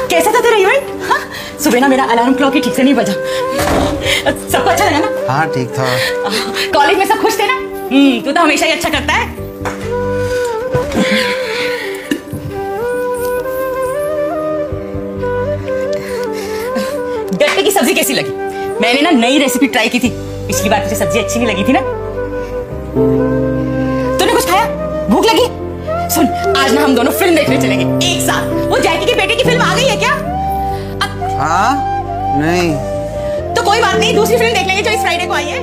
कैसा था तेरा इवेंट? हाँ? सुबह ना मेरा अलार्म क्लॉक ही ठीक से नहीं बजा। सबको अच्छा लगा ना? हाँ ठीक था। कॉलेज में सब खुश थे ना? तू तो हमेशा ही अच्छा करता है। गट्टे की सब्जी कैसी लगी? मैंने ना नई रेसिपी ट्राई की थी। पिछली बार तुझे सब्जी अच्छी नहीं लगी थी ना? तूने कुछ खाया? भूख लगी? सुन, आज ना हम दोनों फिल्म देखने चलेंगे एक साथ। वो जैकी के बेटे की फिल्म आ गई है क्या? हाँ? नहीं। तो कोई बात नहीं, दूसरी फिल्म देख लेंगे जो इस फ्राइडे को आई है।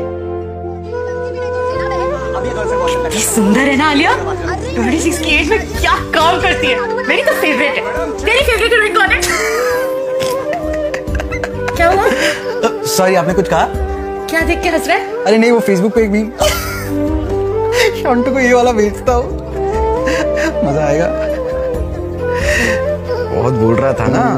कितनी सुंदर है ना आलिया? 26 की एज में क्या काम करती है। मेरी तो फेवरेट है। तेरी फेवरेट हीरोइन कौन है? क्या हुआ? सॉरी, आपने कुछ कहा? क्या देख के हंस रहा है? अरे नहीं, वो फेसबुक पे एक मीम शॉन्टू को ये वाला भेजता हूँ, मजा आएगा। बहुत बोल रहा था ना।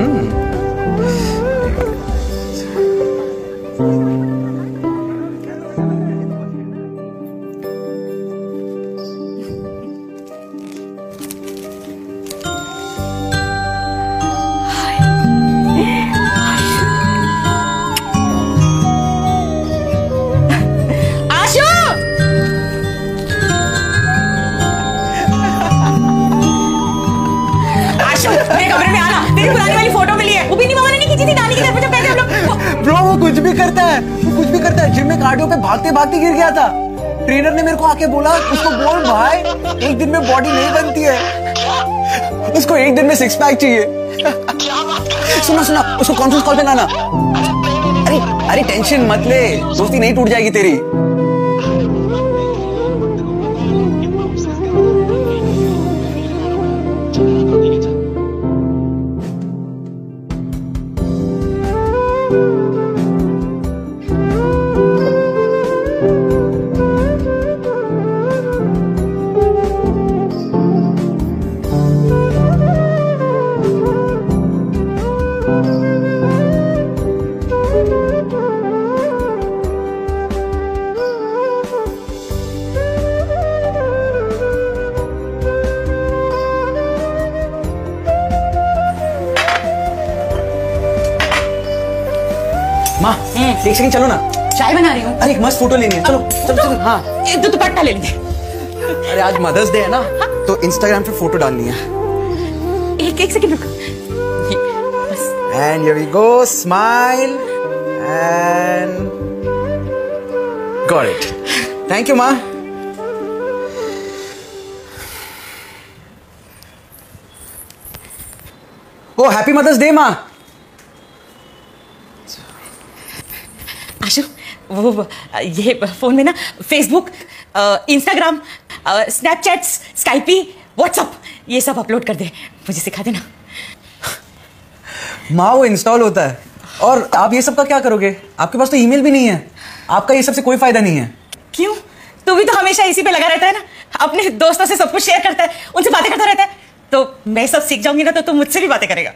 तेरी पुरानी वाली फोटो मिली है। वो भी नहीं मामा ने नहीं खींची थी नानी के घर पे जब गए थे हम लोग। ब्रो वो कुछ भी करता है, वो कुछ भी करता है। जिम में कार्डियो पे भागते भागते गिर गया था। ट्रेनर ने मेरे को आके बोला, उसको बोल भाई एक दिन में बॉडी नहीं बनती है, उसको एक दिन में 6 पैक चाहिए। सुना सुना, उसको कॉन्फ्रेंस कॉल पे लाना। अरे अरे टेंशन मत ले, दोस्ती नहीं टूट जाएगी तेरी। माँ, एक सेकंड चलो ना। चाय बना रही हूँ। अरे एक मस्त फोटो लेनी है, चलो चलो चलो। हाँ, एक दो दुपट्टा ले लेंगे। अरे आज मदर्स डे है ना, तो इंस्टाग्राम पे फोटो डालनी है। एक सेकंड रुक। And here we go, smile and got it. Thank you माँ। ओ हैप्पी मदर्स डे माँ। आशु, वो ये फोन में ना Facebook, Instagram, Snapchat, Skype, WhatsApp ये सब अपलोड कर दे। मुझे सिखा देना। माँ वो इंस्टॉल होता है, और आप ये सब का क्या करोगे? आपके पास तो ईमेल भी नहीं है, आपका ये सब से कोई फायदा नहीं है। क्यों? तू भी तो हमेशा इसी पे लगा रहता है ना, अपने दोस्तों से सब कुछ शेयर करता है, उनसे बातें करता रहता है। तो मैं सब सीख जाऊंगी ना, तो तू मुझसे भी बातें करेगा।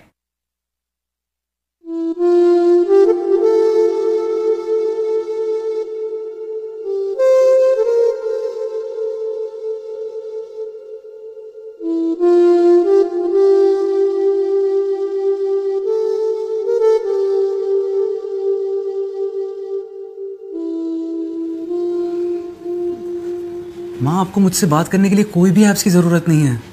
माँ आपको मुझसे बात करने के लिए कोई भी ऐप्स की जरूरत नहीं है।